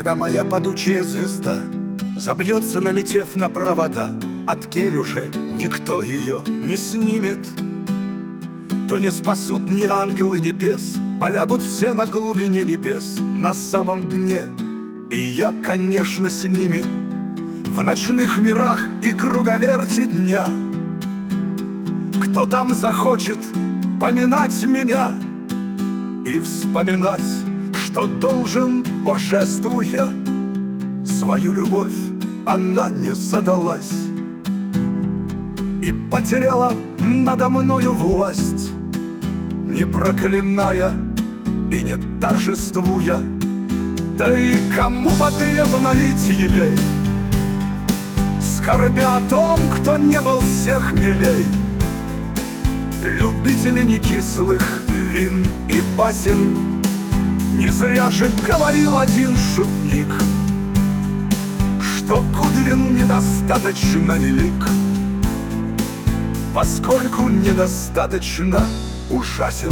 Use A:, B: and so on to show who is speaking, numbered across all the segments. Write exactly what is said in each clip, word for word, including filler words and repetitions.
A: Когда моя падучая звезда забьется, налетев на провода, от кель уже никто ее не снимет, то не спасут ни ангелы небес, полягут все на глубине небес, на самом дне. И я, конечно, с ними в ночных мирах и круговерти дня. Кто там захочет поминать меня и вспоминать, что должен, божествуя, свою любовь она не задалась и потеряла надо мною власть, не проклиная и не торжествуя. Да и кому потребно лить елей, скорбя о том, кто не был всех милей? Любители некислых вин и басен, не зря же говорил один шутник, что Кудрин недостаточно велик, поскольку недостаточно ужасен.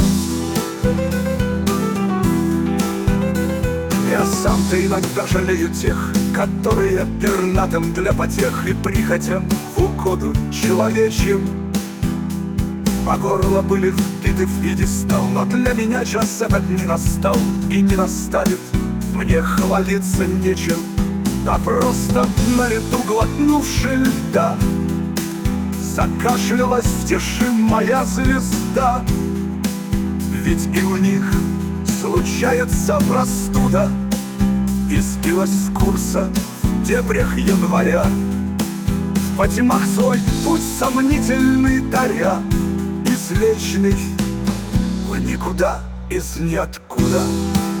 A: Я сам-то иногда жалею тех, которые пернатым для потех и прихотям в угоду человечьим по горло были вбиты в пьедестал. Но для меня час этот не настал и не настанет. Мне хвалиться нечем, а просто на лету глотнувши льда закашлялась в тиши моя звезда. Ведь и у них случается простуда, и сбилась с курса в дебрях января, в потемах свой путь сомнительный таря, извечный в никуда из ниоткуда.